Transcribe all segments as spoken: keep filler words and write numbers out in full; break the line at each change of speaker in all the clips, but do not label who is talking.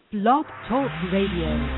Blog Talk Radio.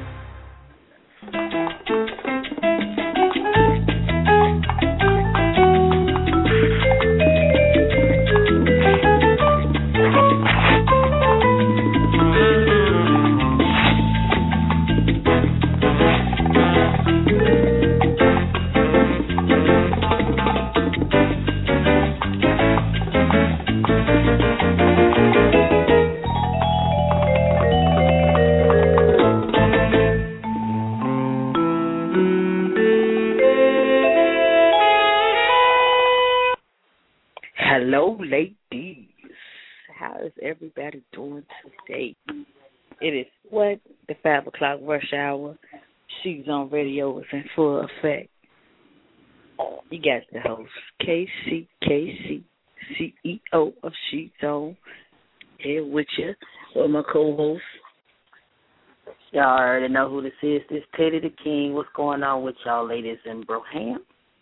Hello, ladies. How is everybody doing today? It is what? The five o'clock rush hour. She's on radio is in full effect. You got the host, K C K C, C E O of She's On, here with you, with my co-host. Y'all already know who this is. This Teddy the King. What's going on with y'all ladies in Broham?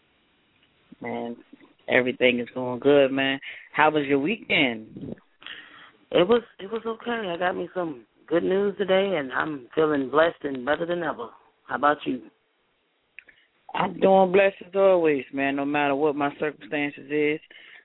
Man, everything is going good, man. How was your weekend? It was it was okay. I got me some good news today, and I'm feeling blessed and better than ever. How about you? I'm doing blessed as always, man. No matter what my circumstances is,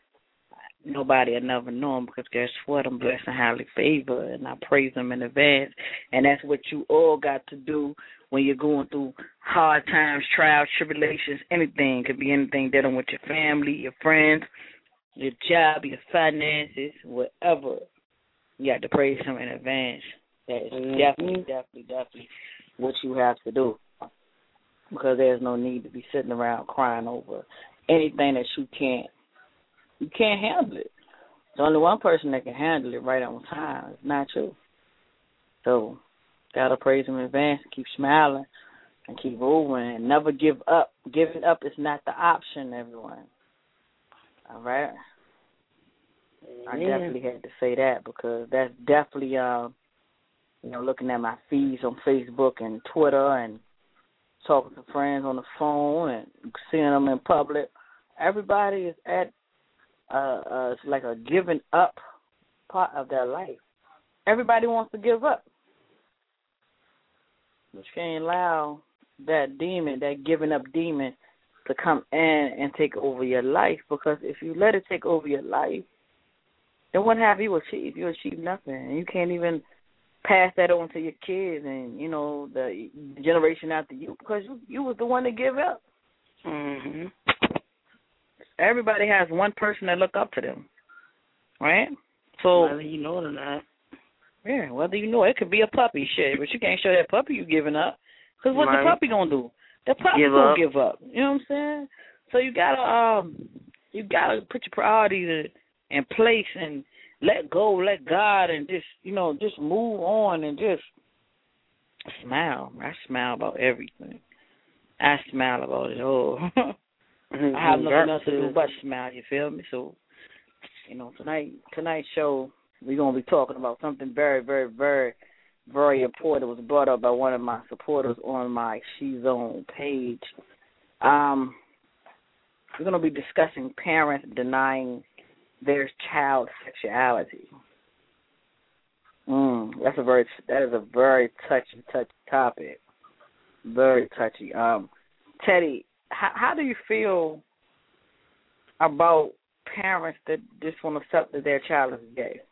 nobody will never know them because guess what? I'm blessed and highly favored, and I praise them in advance. And that's what you all got to do when you're going through hard times, trials, tribulations, anything. It could be anything dealing with your family, your friends, your job, your finances, whatever. You have to praise him in advance. That is mm-hmm. definitely, definitely, definitely what you have to do because there's no need to be sitting around crying over anything that you can't. You can't handle it. There's only one person that can handle it right on time. It's not you. So, gotta praise him in advance, keep smiling, and keep moving, and never give up. Giving up is not the option, everyone. All right? I yeah. definitely had to say that because that's definitely, uh, you know, looking at my feeds on Facebook and Twitter and talking to friends on the phone and seeing them in public. Everybody is at Uh, uh, it's like a giving up part of their life. Everybody wants to give up. But you can't allow that demon, that giving up demon, to come in and take over your life because if you let it take over your life, then what have you achieved? You achieved nothing. And you can't even pass that on to your kids and, you know, the generation after you because you, you was the one to give up. Mm-hmm. Everybody has one person that look up to them, right? So whether you know it or not. Yeah, whether you know it, it could be a puppy, shit, but you can't show that puppy you giving up. Because what's right. the puppy gonna do? The puppy give gonna up. give up. You know what I'm saying? So you gotta um, you gotta put your priorities in, in place and let go, let God, and just you know just move on and just smile. I smile about everything. I smile about it all. I have nothing else to do but smile, you feel me? So, you know, tonight tonight's show, we're going to be talking about something very, very, very, very important. It was brought up by one of my supporters on my She's On page. Um, we're going to be discussing parents denying their child sexuality. Mm, that's a very, that is a very touchy, touchy topic. Very touchy. Um, Teddy, How, how do you feel about parents that just want to accept that their child is gay?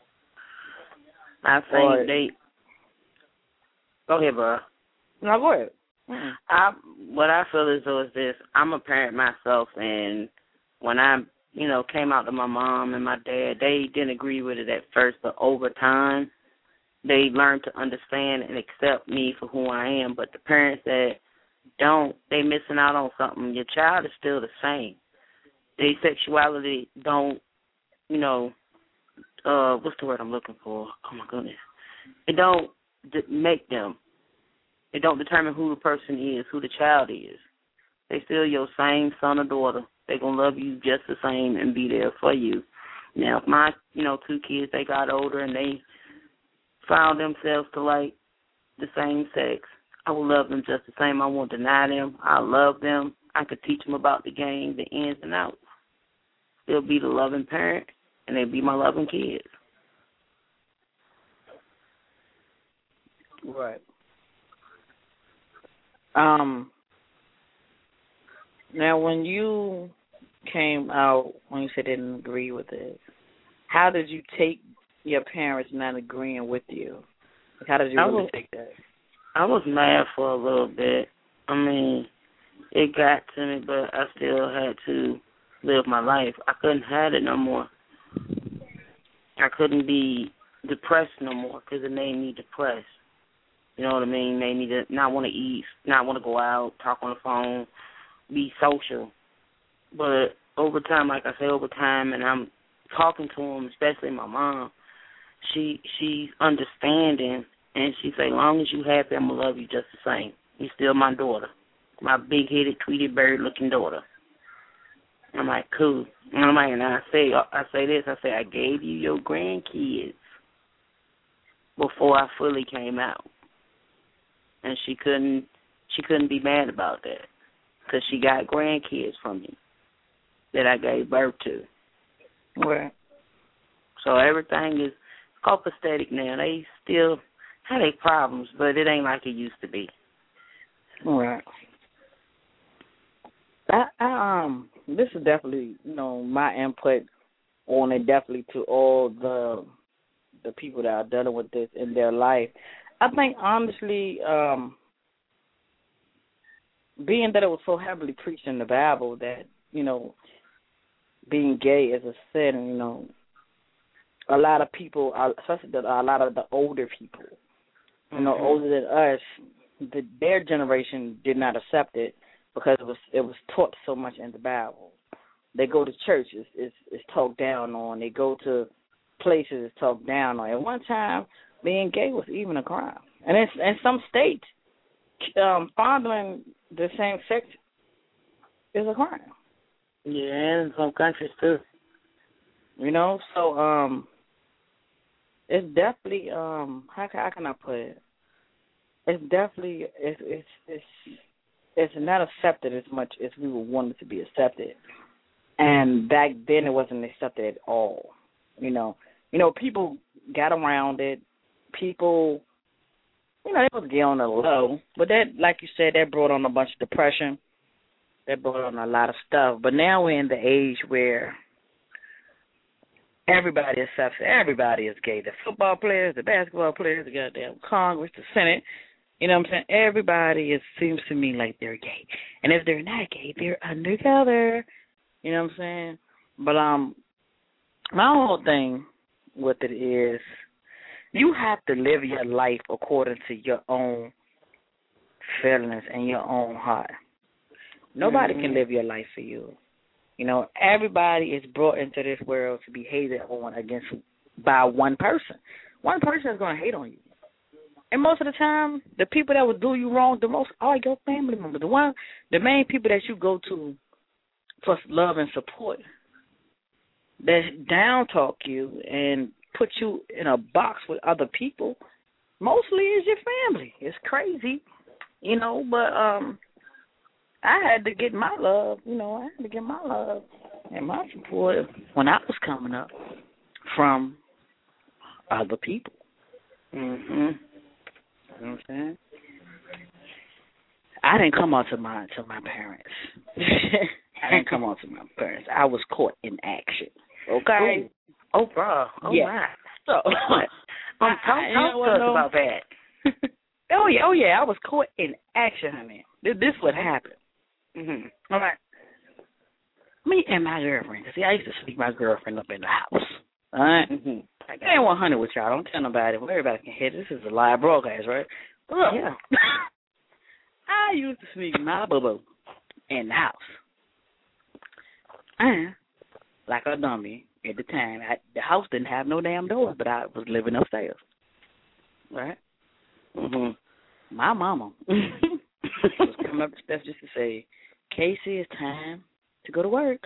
I think or, they. Go ahead, bro. No, go ahead. Mm-hmm. I what I feel is though is this: I'm a parent myself, and when I, you know, came out to my mom and my dad, they didn't agree with it at first, but over time, they learned to understand and accept me for who I am. But the parents that don't, they missing out on something. Your child is still the same. Their sexuality don't, you know, uh, what's the word I'm looking for? Oh, my goodness. It don't d- make them. It don't determine who the person is, who the child is. They still your same son or daughter. They going to love you just the same and be there for you. Now, if my, you know, two kids, they got older and they found themselves to like the same sex, I will love them just the same. I won't deny them. I love them. I could teach them about the game, the ins and outs. They'll be the loving parent, and they'll be my loving kids. Right. Um. Now, when you came out, when you said they didn't agree with it, how did you take your parents not agreeing with you? Like, how did you
I
really
was,
take that?
I was mad for a little bit. I mean, it got to me, but I still had to live my life. I couldn't have it no more. I couldn't be depressed no more because it made me depressed. You know what I mean? Made me to not want to eat, not want to go out, talk on the phone, be social. But over time, like I say, over time, and I'm talking to them, especially my mom, she she's understanding, and she say, as long as you happy, I'm going to love you just the same. You're still my daughter, my big-headed, Tweety Bird-looking daughter. I'm like, cool. And I'm like, and I say, I say this, I say, I gave you your grandkids before I fully came out. And she couldn't, she couldn't be mad about that because she got grandkids from me that I gave birth to.
Right.
So everything is copacetic now. They still have their problems, but it ain't like it used to be.
Right. I, I um, this is definitely, you know, my input on it. Definitely to all the the people that are dealing with this in their life. I think honestly, um, being that it was so heavily preached in the Bible that, you know, being gay is a sin, you know, a lot of people, especially the, a lot of the older people, you know,
Mm-hmm.
older than us, the, their generation did not accept it because it was it was taught so much in the Bible. They go to church, it's, it's, it's talked down on. They go to places, it's talked down on. At one time, being gay was even a crime. And in, in some states, um, fondling the same sex is a crime.
Yeah, and in some countries too.
You know, so um, it's definitely um, how can, how can I put it? It's definitely it's it's it's it's not accepted as much as we would want it to be accepted. And back then, it wasn't accepted at all. You know, you know, people got around it. People, you know, they was gay on the low, but that, like you said, that brought on a bunch of depression. That brought on a lot of stuff. But now we're in the age where everybody accepts it. Everybody is gay. The football players, the basketball players, the goddamn Congress, the Senate. You know what I'm saying? Everybody, it seems to me like they're gay. And if they're not gay, they're undercover. You know what I'm saying? But um, my whole thing with it is you have to live your life according to your own feelings and your own heart. Nobody
Mm-hmm.
can live your life for you. You know, everybody is brought into this world to be hated on against by one person. One person is going to hate on you. And most of the time, the people that will do you wrong the most are your family members. The one, the main people that you go to for love and support, that down talk you and put you in a box with other people, mostly is your family. It's crazy, you know, but um, I had to get my love, you know, I had to get my love and my support when I was coming up from other people.
Mm-hmm.
You know what I'm saying? I didn't come out to my to my parents. I didn't come out to my parents. I was caught in action. Okay.
Oh, oh bro. Oh
yeah.
my.
So,
um, talk,
I,
talk to us about that.
oh yeah, oh yeah. I was caught in action, honey. This, this what happened.
Mm-hmm.
All right. Me and my girlfriend. See, I used to sleep my girlfriend up in the house. All right.
Mm-hmm.
I ain't one hundred with y'all. Don't tell nobody. Everybody can hear this. This is a live broadcast, right? Look,
Yeah.
I used to sneak my boo-boo in the house. And, like a dummy, at the time, I, the house didn't have no damn doors, but I was living upstairs. Right?
Mm-hmm.
My mama was coming up the steps just to say, Casey, it's time to go to work.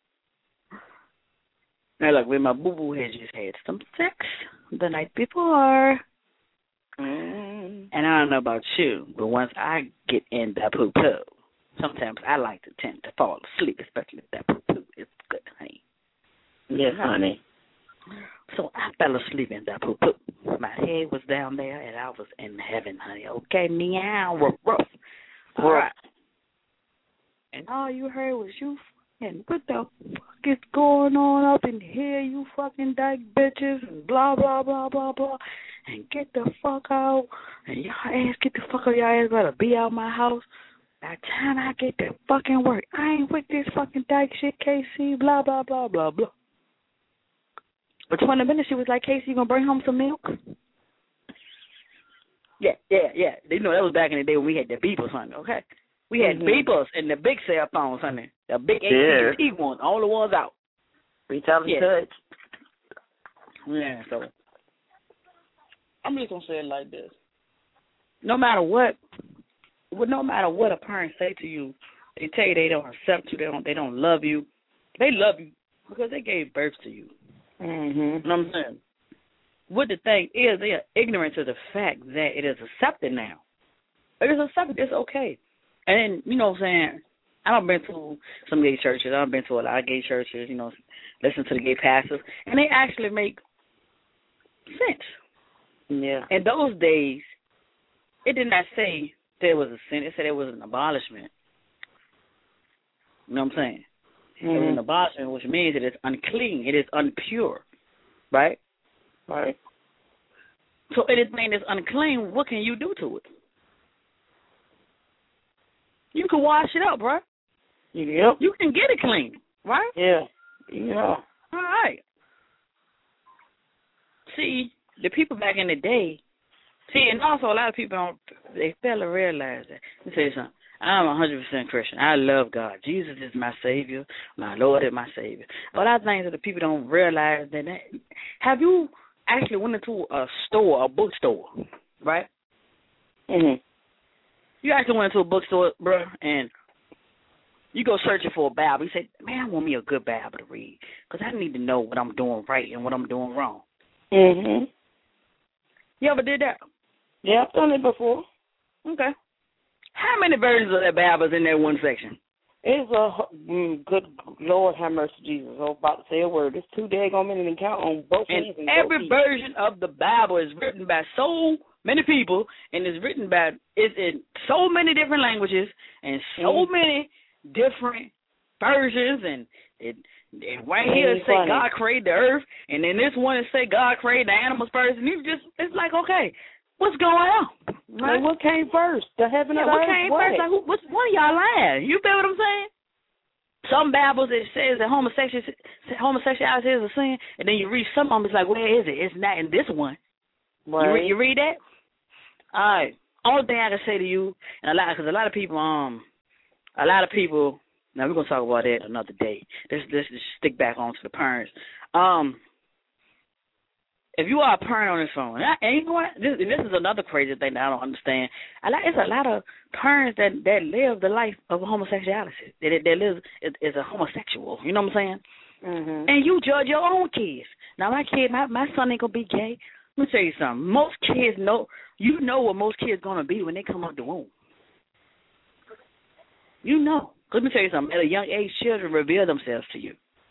Now, look, when my boo-boo had just had some sex the night before,
mm.
and I don't know about you, but once I get in that poo-poo, sometimes I like to tend to fall asleep, especially if that poo-poo is good, honey.
Yes, honey.
So I fell asleep in that poop. My head was down there, and I was in heaven, honey. Okay, meow, rough, rough. All right. And all you heard was you fucking, what the fuck is going on up in here, you fucking dyke bitches, and blah, blah, blah, blah, blah. And get the fuck out. And y'all ass, get the fuck out. Y'all ass better be out my house. By the time I get to fucking work, I ain't with this fucking dyke shit, K C, blah, blah, blah, blah, blah. But twenty minutes, she was like, Casey, you gonna bring home some milk? Yeah, yeah, yeah. You know, that was back in the day when we had the beepers, honey, okay? We had mm-hmm. beepers and the big cell phones, honey. The big A T and T yeah. ones, all the ones out.
We tell them
yeah.
touch.
Yeah, so I'm just gonna say it like this. No matter what, well, no matter what a parent say to you, they tell you they don't accept you, they don't they don't love you. They love you because they gave birth to you.
Mm-hmm.
You know what I'm saying? What the thing is, they are ignorant to the fact that it is accepted now. It is accepted. It's okay. And, you know what I'm saying, I've been to some gay churches. I've been to a lot of gay churches, you know, listen to the gay pastors, and they actually make sense.
Yeah.
In those days, it did not say there was a sin. It said it was an abolishment. You know what I'm saying? Mm-hmm. It was an abolishment, which means it is unclean. It is impure, right?
Right.
So anything that's unclean, what can you do to it? You can wash it up, bro.
Yep.
You can get it clean, right?
Yeah. Yeah.
All right. See, the people back in the day, see, and also a lot of people don't, they fail to realize that. Let me tell you something. I'm one hundred percent Christian. I love God. Jesus is my Savior. My Lord is my Savior. A lot of things that the people don't realize that, that have you actually went into a store, a bookstore, right?
Mm-hmm.
You actually went into a bookstore, bro, and you go searching for a Bible. You say, man, I want me a good Bible to read because I need to know what I'm doing right and what I'm doing wrong.
Mm-hmm.
You ever did that?
Yeah, I've done it before.
Okay. How many versions of that Bible is in that one section?
It's a mm, good Lord have mercy, Jesus. I was about to say a word. It's too daggone many to count on both
and
hands.
And every version of the Bible is written by so many people, and it's written by it's in so many different languages and so mm. many different versions. And it, and right here it say God created the earth, and then this one it say God created the animals first. And you just it's like okay. What's going on?
Right? Like what came first? The heaven
yeah,
and
what
earth?
Came
what
came first? Like, who, what's, one of y'all lying? You feel what I'm saying? Some Bibles, it says that homosexuality, homosexuality is a sin, and then you read some of them, it's like, where is it? It's not in this one.
Right.
You, re- you read that? All right. Only thing I can say to you, and a lot, because a lot of people, um, a lot of people, now we're going to talk about that another day. Let's, let's just stick back onto the parents. Um, If you are a parent on this phone, and you know what? This, this is another crazy thing that I don't understand. I like, it's a lot of parents that, that live the life of homosexuality. That, that lives is, is a homosexual. You know what I'm saying?
Mm-hmm.
And you judge your own kids. Now, my kid, my, my son ain't going to be gay. Let me tell you something. Most kids know, you know what most kids going to be when they come out the womb. You know. Let me tell you something. At a young age, children reveal themselves to you.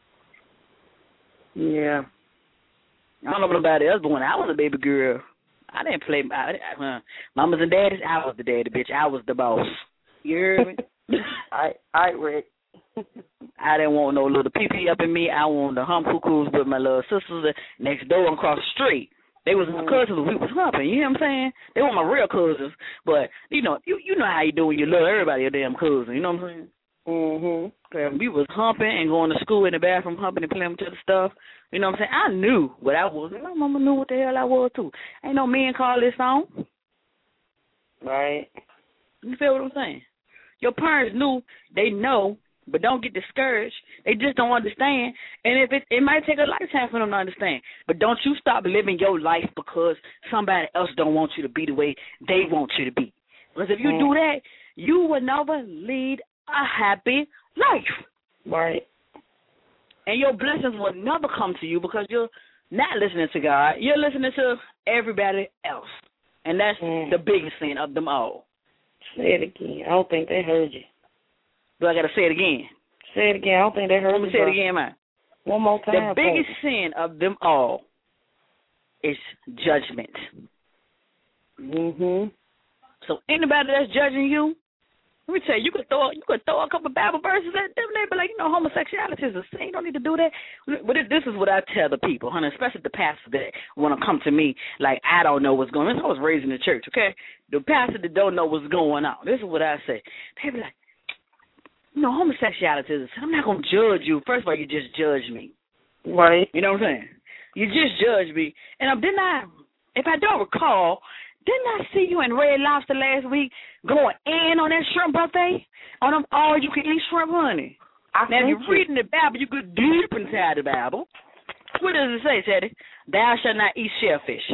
Yeah.
I don't know about nobody else, but when I was a baby girl, I didn't play. I, I, uh, mamas and daddies, I was the daddy, bitch. I was the boss. You heard me?
I, I, Rick.
I didn't want no little pee-pee up in me. I wanted to hump cuckoos with my little sisters next door and across the street. They was my cousins. We was humping. You know what I'm saying? They were my real cousins. But, you know, you you know how you do when you love everybody your damn cousin. You know what I'm saying?
Mm-hmm.
We was humping and going to school in the bathroom, humping and playing with each other stuff. You know what I'm saying? I knew what I was. My mama knew what the hell I was, too. Ain't no men call this song.
Right.
You feel what I'm saying? Your parents knew, they know, but don't get discouraged. They just don't understand. And if it, it might take a lifetime for them to understand. But don't you stop living your life because somebody else don't want you to be the way they want you to be. Because if you mm. do that, you will never lead a happy life.
Right.
And your blessings will never come to you because you're not listening to God. You're listening to everybody else. And that's mm. the biggest sin of them all.
Say it again. I don't think they heard you.
Do I got to say it again?
Say it again. I don't think they heard
Let me
you.
say it again, man.
One more time.
The biggest sin of them all is judgment.
Mhm.
So anybody that's judging you, let me tell you, you could throw you could throw a couple Bible verses at them. They be like, you know, homosexuality is a sin. You don't need to do that. But this is what I tell the people, honey, especially the pastors that want to come to me like I don't know what's going on. I was raised in the church, okay? The pastors that don't know what's going on. This is what I say. They be like, you know, homosexuality is a sin. I'm not gonna judge you. First of all, you just judge me.
Right.
You know what I'm saying? You just judge me. And um, didn't I, if I don't recall, didn't I see you in Red Lobster last week going in on that shrimp buffet? On them all-you-can-eat shrimp, honey.
I
Now, if you're reading the Bible, you go deep inside the Bible. What does it say, Teddy? Thou shalt not eat shellfish.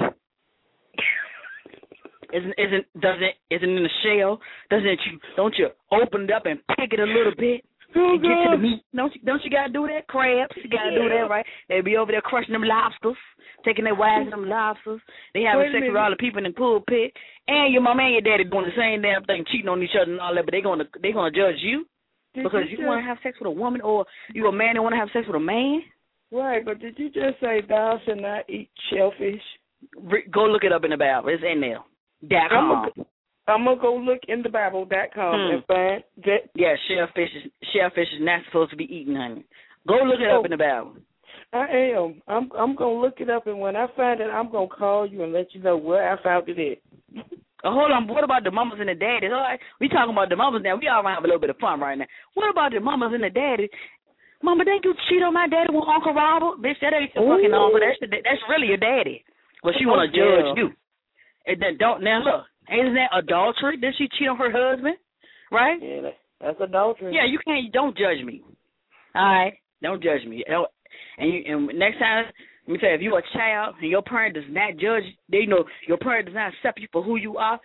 Isn't isn't does it isn't in the shell? Doesn't you don't you open it up and pick it a little bit and get to the meat? Don't you don't you gotta do that? Crabs, you gotta
Yeah.
do that, right? They be over there crushing them lobsters, taking their wives them lobsters. They having
Wait a
sex with
minute.
all the people in the pulpit, and your mama and your daddy doing the same damn thing, cheating on each other and all that. But they gonna they gonna judge you
Did
because
you
you want to have sex with a woman, or you a man that want to have sex with a man.
Right, but did you just say thou shalt not eat shellfish?
Re- Go look it up in the Bible. It's in there. Dot com.
I'm going to go look in the Bible dot com
Hmm.
and find that.
Yeah, shellfish is shellfish is not supposed to be eaten, honey. Go look it
Oh.
up in the Bible.
I am. I'm I'm going to look it up, and when I find it, I'm going to call you and let you know where I found it at.
Oh, hold on. What about the mamas and the daddies? All right, we talking about the mamas now. We all gonna have a little bit of fun right now. What about the mamas and the daddies? Mama, didn't you cheat on my daddy with Uncle Robert? Bitch, that ain't your
Ooh.
fucking uncle. That's that's really your daddy. But she want to
Oh,
judge
yeah.
you. And then don't now look. Isn't that adultery? Did she cheat on her husband? Right?
Yeah, that, that's adultery.
Yeah, you can't. Don't judge me. All right, don't judge me. Don't- And you, and next time, let me tell you, if you're a child and your parent does not judge, they know your parent does not accept you for who you are.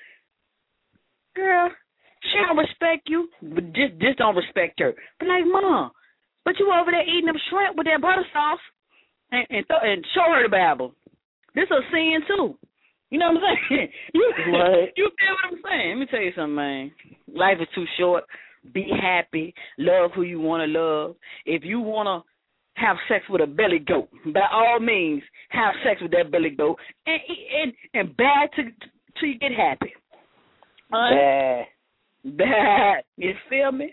Girl, she don't respect you, but just just don't respect her. But like, mom, but you over there eating them shrimp with that butter sauce, and and, th- and show her the Bible. This a sin too. You know what I'm saying? you,
Right.
you feel what I'm saying? Let me tell you something, man. Life is too short. Be happy. Love who you want to love. If you want to have sex with a belly goat, by all means, have sex with that belly goat, and and and bad till till you get happy. All right?
Bad.
Bad. You feel me?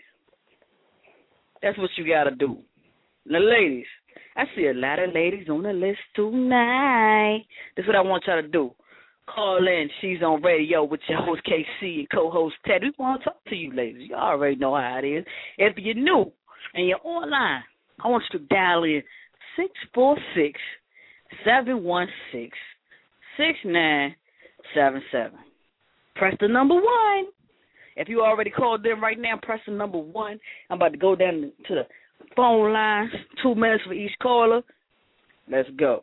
That's what you gotta do. Now, ladies, I see a lot of ladies on the list tonight. That's what I want y'all to do. Call in. She's on radio with your host K C and co-host Ted. We want to talk to you, ladies. You already know how it is. If you're new and you're online, I want you to dial in six four six, seven one six, six nine seven seven. Press the number one. If you already called in right now, press the number one. I'm about to go down to the phone lines, two minutes for each caller. Let's go.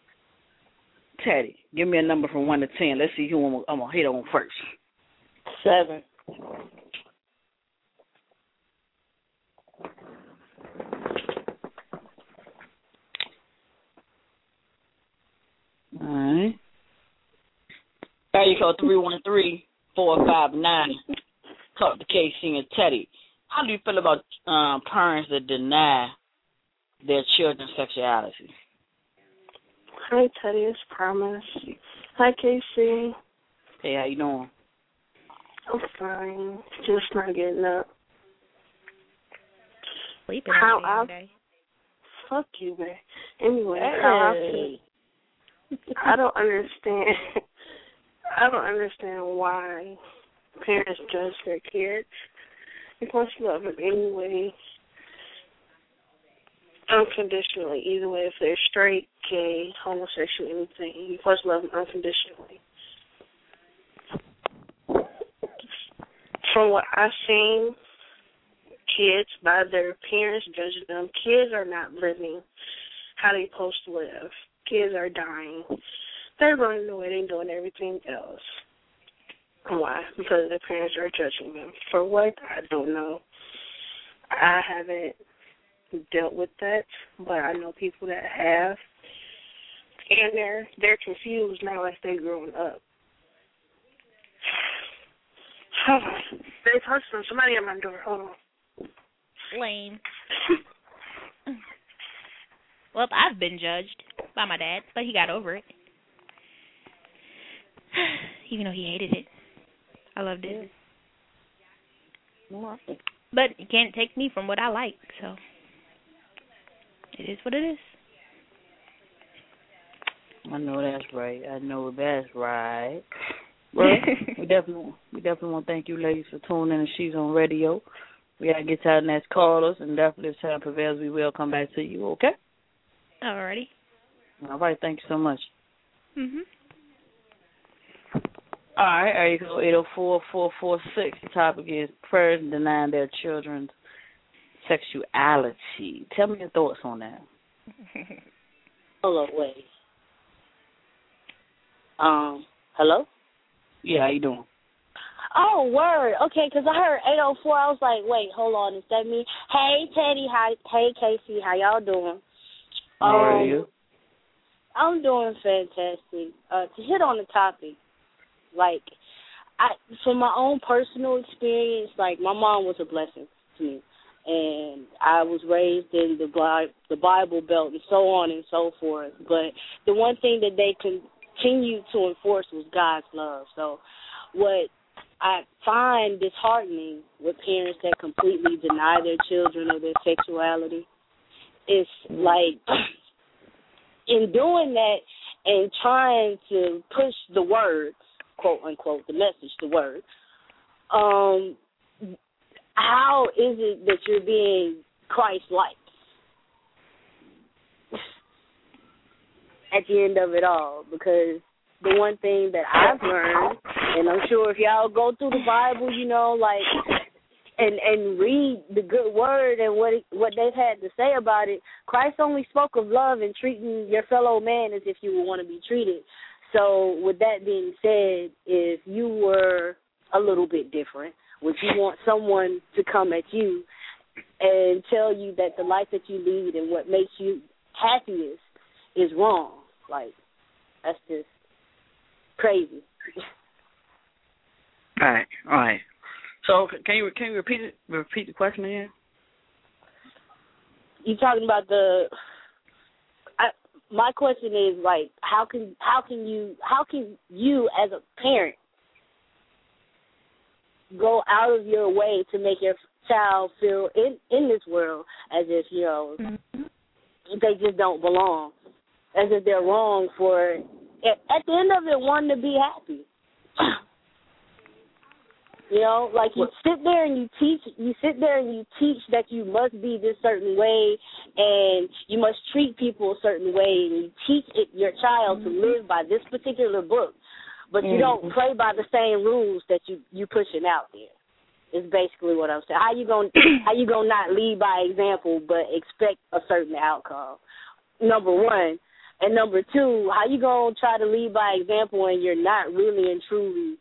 Teddy, give me a number from one to ten. Let's see who I'm, I'm going to hit on first.
Seven.
All right. Area code three one three, four five nine. Talk to K C and Teddy. How do you feel about um, parents that deny their children's sexuality?
Hi, Teddy. It's Promise. Hi, K C.
Hey, how you doing?
I'm fine. Just not getting up.
Sleeping
How
all
I-
day.
Fuck you, man. Anyway, how I
Hey.
feel, I don't understand. I don't understand why parents judge their kids. You're supposed to love them anyway, unconditionally. Either way, if they're straight, gay, homosexual, anything, you're supposed to love them unconditionally. From what I've seen, kids, by their parents judging them, kids are not living how they're supposed to live. Kids are dying. They're running away. They're doing everything else. Why? Because their parents are judging them. For what? I don't know. I haven't dealt with that, but I know people that have, and they're they're confused now as they're growing up. There's hustling. Somebody at my door. Hold on.
Lame. Well, I've been judged by my dad, but he got over it.
even though he hated it. I loved it.
Well,
But you can't take me from what I like, so it is what it is.
I know that's right. I know that's right. Well, we definitely we definitely want to thank you ladies for tuning in to She's on Radio. We got to get to our next callers, and definitely if time prevails, we will come back to you, okay?
Alrighty.
All right, thank you so much.
Mhm.
All right, area code eight oh four, four four six. The topic is parents denying their children's sexuality. Tell me your thoughts on that.
Hold on, wait. Um, hello?
Yeah, how you doing?
Oh, word. Okay, 'cause I heard eight oh four. I was like, wait, hold on. Is that me? Hey, Teddy. Hi. Hey, Casey. How y'all doing?
How are
Um,
you?
I'm doing fantastic. Uh, to hit on the topic, like, I from my own personal experience, like, my mom was a blessing to me. And I was raised in the Bi- the Bible Belt and so on and so forth. But the one thing that they continued to enforce was God's love. So what I find disheartening with parents that completely deny their children of their sexuality is, like, in doing that and trying to push the word, quote unquote, the message, the word, um, how is it that you're being Christ-like at the end of it all? Because the one thing that I've learned, and I'm sure if y'all go through the Bible, you know, like, and and read the good word and what it, what they've had to say about it, Christ only spoke of love and treating your fellow man as if you would want to be treated. So with that being said, if you were a little bit different, would you want someone to come at you and tell you that the life that you lead and what makes you happiest is wrong? Like, that's just crazy.
All right, all right. So can you can you repeat it? Repeat the question again?
You talking about the? I, my question is, like, how can how can you how can you as a parent go out of your way to make your child feel in in this world as if, you know, mm-hmm. they just don't belong, as if they're wrong for at, at the end of it wanting to be happy. You know, like, you sit there and you teach, you sit there and you teach that you must be this certain way and you must treat people a certain way, and you teach it, your child to live by this particular book, but you don't play by the same rules that you you pushing out there. Is basically what I'm saying. How you gonna how you gonna not lead by example but expect a certain outcome? Number one, and number two, how you gonna try to lead by example and you're not really and truly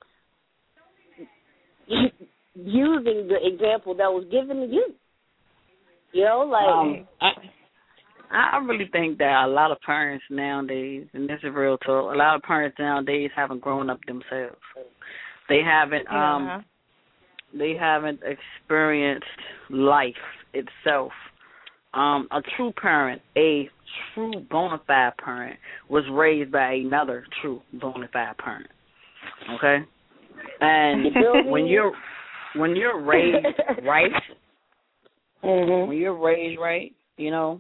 using the example that was given to you? You know, like,
um, I, I really think that a lot of parents nowadays, and this is real talk, a lot of parents nowadays haven't grown up themselves. They haven't,
yeah.
um, they haven't experienced life itself. Um, a true parent, a true bona fide parent, was raised by another true bona fide parent. Okay. And when you're when you're raised right, mm-hmm. when you're raised right, you know,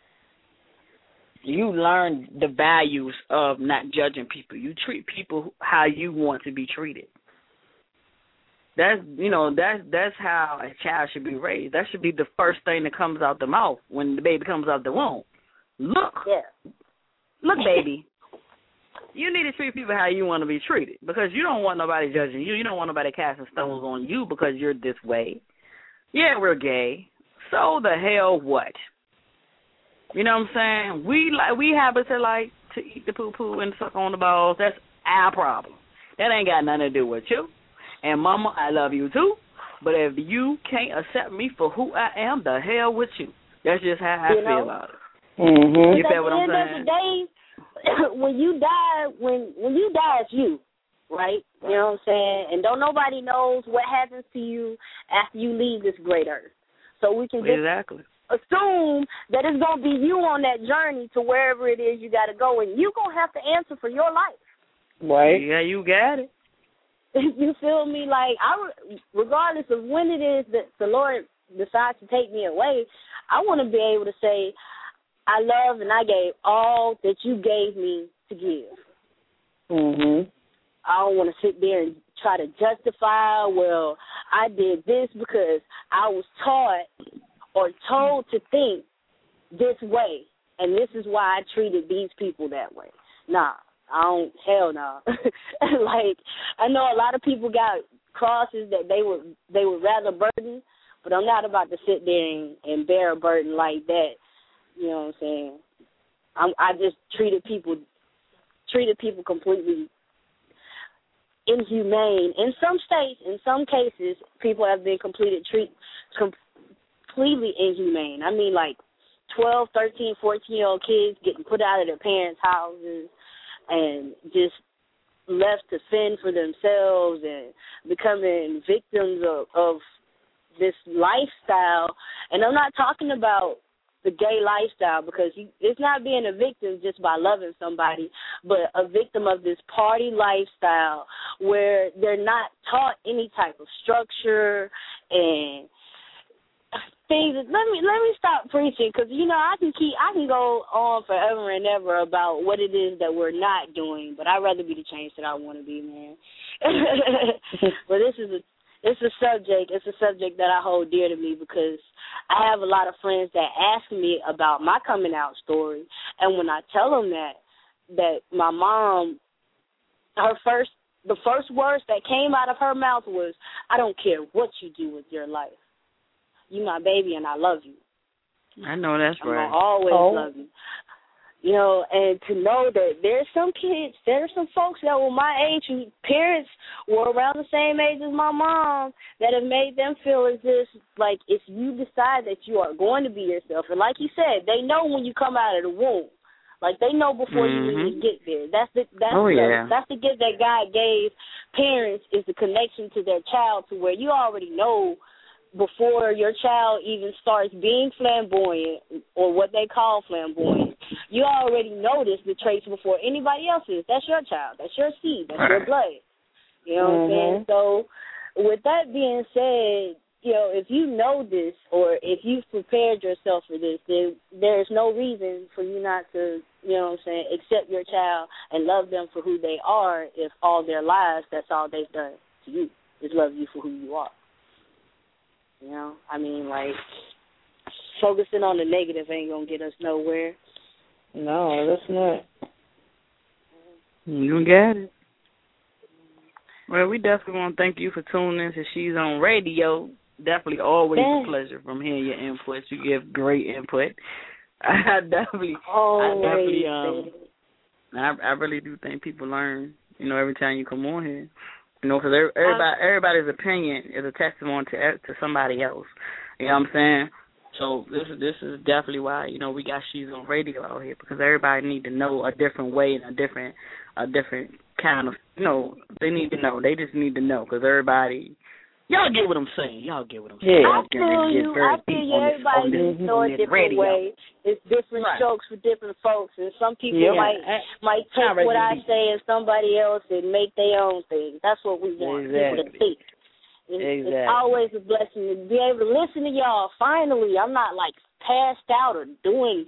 you learn the values of not judging people. You treat people how you want to be treated. That's you know that's that's how a child should be raised. That should be the first thing that comes out the mouth when the baby comes out the womb. Look,
yeah.
look, baby. You need to treat people how you want to be treated, because you don't want nobody judging you. You don't want nobody casting stones on you because you're this way. Yeah, we're gay. So the hell what? You know what I'm saying? We like we happen to like to eat the poo-poo and suck on the balls. That's our problem. That ain't got nothing to do with you. And, Mama, I love you too. But if you can't accept me for who I am, the hell with you. That's just how I
you
feel
know?
about it.
Mm-hmm.
You feel what I'm saying?
At the end of the day, when you die, when when you die, it's you, right? You know what I'm saying? And don't nobody knows what happens to you after you leave this great earth. So we can just
exactly.
assume that it's going to be you on that journey to wherever it is you got to go, and you're going to have to answer for your life.
Right. Yeah, you got it.
You feel me? Like, I, regardless of when it is that the Lord decides to take me away, I want to be able to say, I love and I gave all that you gave me to give.
Mhm.
I don't want to sit there and try to justify, well, I did this because I was taught or told to think this way, and this is why I treated these people that way. Nah, I don't, hell no. Like, I know a lot of people got crosses that they would they would rather burden, but I'm not about to sit there and, and bear a burden like that. You know what I'm saying? I'm, I just treated people treated people completely inhumane. In some states, in some cases, people have been completed treat completely inhumane. I mean, like twelve, thirteen, fourteen-year-old kids getting put out of their parents' houses and just left to fend for themselves and becoming victims of, of this lifestyle. And I'm not talking about the gay lifestyle, because you, it's not being a victim just by loving somebody, but a victim of this party lifestyle where they're not taught any type of structure and things. Let me let me stop preaching, because you know I can keep I can go on forever and ever about what it is that we're not doing, but I'd rather be the change that I want to be, man. But this is a It's a subject. It's a subject that I hold dear to me, because I have a lot of friends that ask me about my coming out story, and when I tell them that that my mom, her first, the first words that came out of her mouth was, "I don't care what you do with your life. You my baby, and I love you.
I know that's
I'm
right.
gonna always
oh.
love you." You know, and to know that there's some kids, there's some folks that were my age whose parents were around the same age as my mom that have made them feel as if, like, if you decide that you are going to be yourself, and like you said, they know when you come out of the womb. Like, they know before
mm-hmm.
you even get there. That's the that's
oh,
the,
yeah.
that's the gift that God gave parents, is the connection to their child, to where you already know before your child even starts being flamboyant, or what they call flamboyant. You already notice the traits before anybody else is. That's your child. That's your seed. That's your blood. You know
mm-hmm.
what I'm saying? So with that being said, you know, if you know this, or if you've prepared yourself for this, then there's no reason for you not to, you know what I'm saying, accept your child and love them for who they are, if all their lives that's all they've done to you is love you for who you are. You know, I mean, like, focusing on the negative ain't going to get us nowhere.
No, that's not.
You got it. Well, we definitely want to thank you for tuning in to She's on Radio. Definitely always
yeah.
a pleasure from hearing your inputs. You give great input. I definitely,
always
I definitely, um, I, I really do think people learn, you know, every time you come on here. You know, because everybody, everybody's opinion is a testimony to to somebody else. You know what I'm saying? So this is this is definitely why, you know, we got She's on Radio out here, because everybody need to know a different way and a different a different kind of, you know, they need to know. They just need to know, because everybody, y'all get what I'm saying. Y'all get what I'm saying.
Yeah.
I feel you. I feel you. Everybody needs to know a different
radio.
way. It's different
right.
strokes for different folks, and some people
yeah.
might might take what I say and somebody else and make their own thing. That's what we want
exactly.
people to think. It's,
exactly.
it's always a blessing to be able to listen to y'all. Finally, I'm not like passed out or doing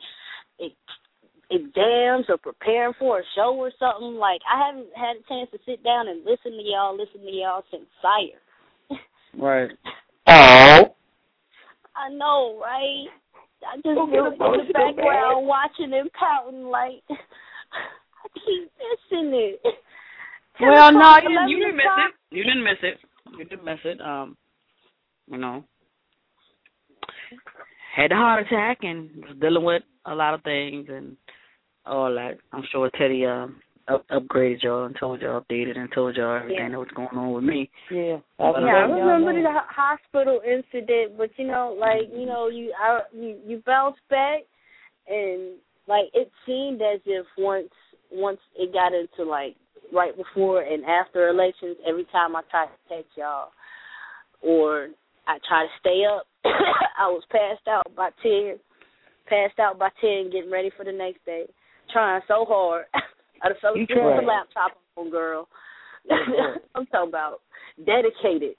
exams or preparing for a show or something. Like, I haven't had a chance to sit down and listen to y'all, listen to y'all since fire.
Right.
Oh.
I know, right? I just feel in the background watching and pouting like, I keep missing it.
Well, no, you, you didn't miss it. You didn't miss it. You didn't miss it. Um, you know, had a heart attack and was dealing with a lot of things and all that. I'm sure Teddy um, up, upgraded y'all and told y'all, updated and told y'all everything
yeah.
that was going on with me.
Yeah.
I, yeah, I remember the hospital incident, but you know, like, you know, you I, you you bounced back, and like it seemed as if once once it got into like right before and after elections, every time I tried to text y'all or I tried to stay up, I was passed out by ten, passed out by ten, getting ready for the next day, trying so hard. I felt asleep with the laptop on, girl. I'm talking about dedicated.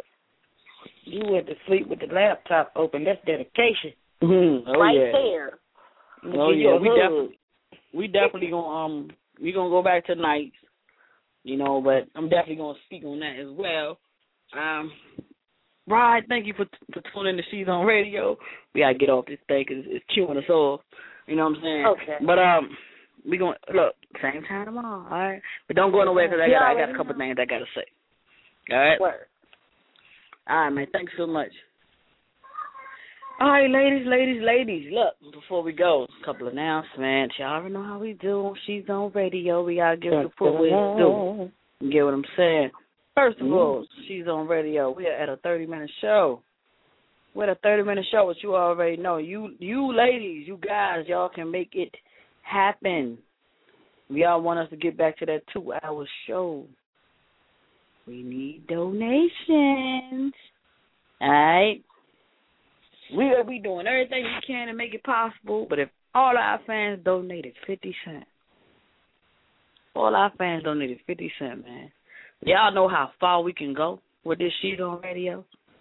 You went to sleep with the laptop open. That's dedication.
Mm-hmm. Oh,
right
yeah.
there.
Oh yeah, we definitely we definitely gonna um we gonna go back tonight, you know, but I'm definitely gonna speak on that as well. Um, Rod, thank you for for tuning in to She's on Radio. We gotta get off this thing 'cause it's chewing us off. You know what I'm saying?
Okay.
But um, we gonna look same time tomorrow. All right, but don't go nowhere 'cause I got I got a couple know. things I gotta say. All right.
Word.
All right, man. Thanks so much. All right, ladies, ladies, ladies. Look, before we go, a couple of announcements. Y'all already know how we do. She's on radio. We got to give support what we do. You get what I'm saying? First of mm-hmm. all, She's on radio. We are at a thirty-minute show. We're at a thirty-minute show, which you already know. You you ladies, you guys, y'all can make it happen. We all want us to get back to that two-hour show. We need donations. All right? We will be doing everything we can to make it possible, but if all our fans donated fifty cents, all our fans donated fifty cents, man, y'all know how far we can go with this She's on Radio?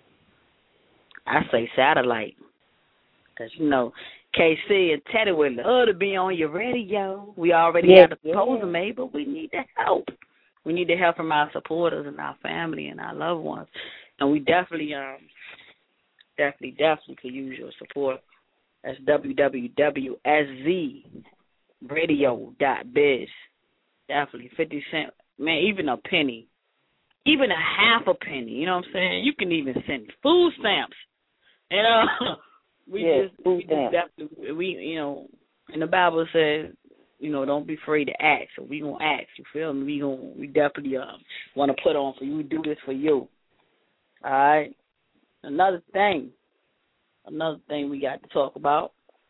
I say satellite, because, you know, K C and Teddy would love to be on your radio. We already
yeah,
have the proposal
yeah.
made, but we need the help. We need the help from our supporters and our family and our loved ones, and we definitely um. Definitely, definitely could use your support. That's w w w dot s z radio dot biz. Definitely, fifty cents. Man, even a penny. Even a half a penny. You know what I'm saying? You can even send food stamps. You know? we
yeah,
just, we just definitely, we, you know, and the Bible says, you know, don't be afraid to ask. So we going to ask. You feel me? We gonna, we definitely um, want to put on for you. We do this for you. All right? Another thing, another thing we got to talk about.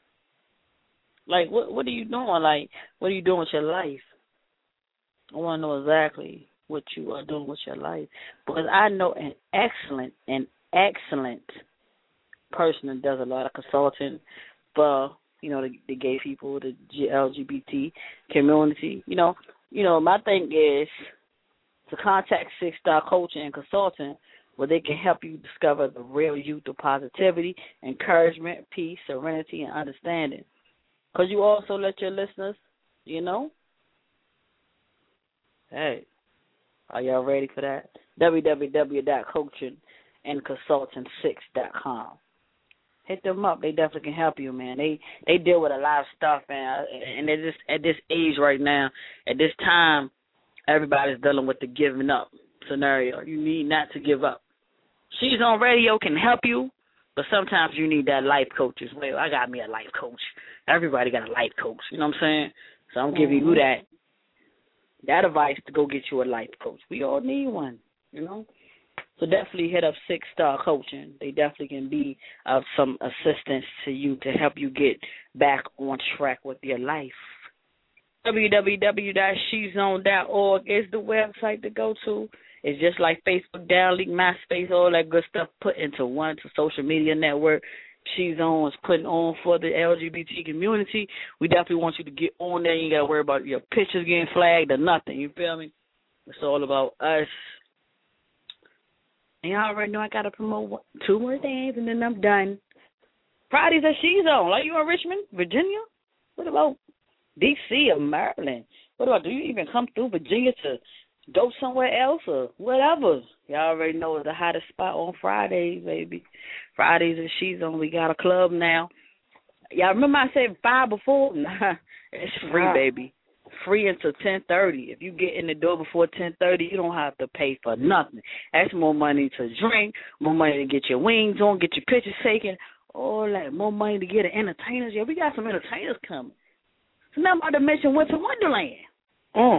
Like, what what are you doing? Like, what are you doing with your life? I want to know exactly what you are doing with your life. Because I know an excellent, an excellent person that does a lot of consulting for, you know, the, the gay people, the L G B T community. You know, you know, my thing is to contact Six Star Coaching and Consulting, where they can help you discover the real you through positivity, encouragement, peace, serenity, and understanding. Because you also let your listeners, you know, hey, are y'all ready for that? w w w dot coaching and consulting six dot com. Hit them up. They definitely can help you, man. They they deal with a lot of stuff, man. And they're just at this age right now, at this time, everybody's dealing with the giving up scenario. You need not to give up. She's on Radio can help you, but sometimes you need that life coach as well. I got me a life coach. Everybody got a life coach. You know what I'm saying? So I'm giving you that that advice to go get you a life coach. We all need one, you know? So definitely hit up Six Star Coaching. They definitely can be of some assistance to you to help you get back on track with your life. w w w dot she zone dot org is the website to go to. It's just like Facebook, Downlink, MySpace, all that good stuff put into one. It's a social media network. She's on is putting on for the L G B T community. We definitely want you to get on there. You ain't got to worry about your pictures getting flagged or nothing. You feel me? It's all about us. And y'all already know I got to promote one, two more things, and then I'm done. Fridays at She's On. Like, you in Richmond, Virginia? What about D C or Maryland? What about, do you even come through Virginia to go somewhere else or whatever? Y'all already know it's the hottest spot on Fridays, baby. Fridays at She's On. We got a club now. Y'all remember I said five before? Nah, it's free, wow. baby. Free until ten thirty. If you get in the door before ten thirty, you don't have to pay for nothing. That's more money to drink, more money to get your wings on, get your pictures taken, all that. More money to get the entertainers. Yeah, we got some entertainers coming. So now I'm about to mention Winter Wonderland.
Mm.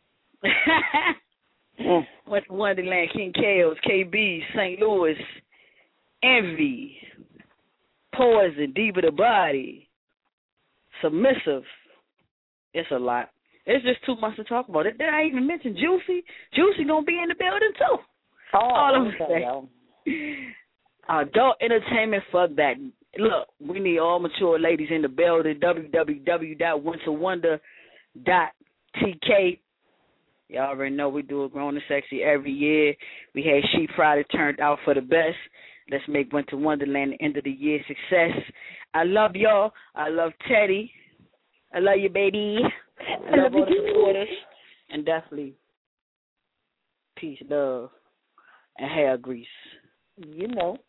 mm. Winter Wonderland, King Chaos, K B, Saint Louis, Envy, Poison, Diva the Body, Submissive. It's a lot. It's just too much to talk about. Did I even mention Juicy? Juicy gonna be in the building too.
Oh,
all I'm
okay.
saying. Adult entertainment, fuck that. Look, we need all mature ladies in the building. w w w dot winter wonder dot t k. Y'all already know we do it Grown and Sexy every year. We had Sheep Friday turned out for the best. Let's make Winter Wonderland the end of the year success. I love y'all. I love Teddy. I love you, baby. I, I love, love all the supporters. And definitely peace, love, and hair grease.
You know.